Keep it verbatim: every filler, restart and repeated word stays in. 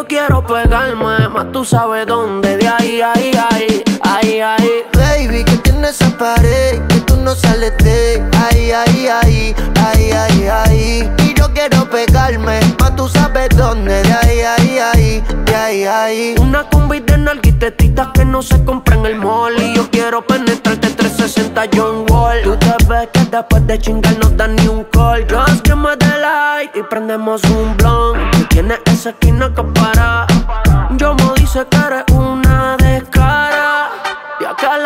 yo quiero pegarme, más tú sabes dónde. De ahí, ahí, ahí, ahí, ahí. Baby, que tienes esa pared, que tú no sales de ahí, ahí, ahí, ahí, ahí, ahí. Y yo quiero pegarme, más tú sabes dónde. De ahí, ahí, ahí, de ahí, ahí. Una combi de nalguitetitas que no se compra en el mall. Y yo quiero penetrarte trescientos sesenta John Wall. Tú te ves que después de chingar no dan ni un call. Just give me the light y prendemos un blunt. Tú tienes esa esquina que para. Yo me dice que eres una descara. Y acá la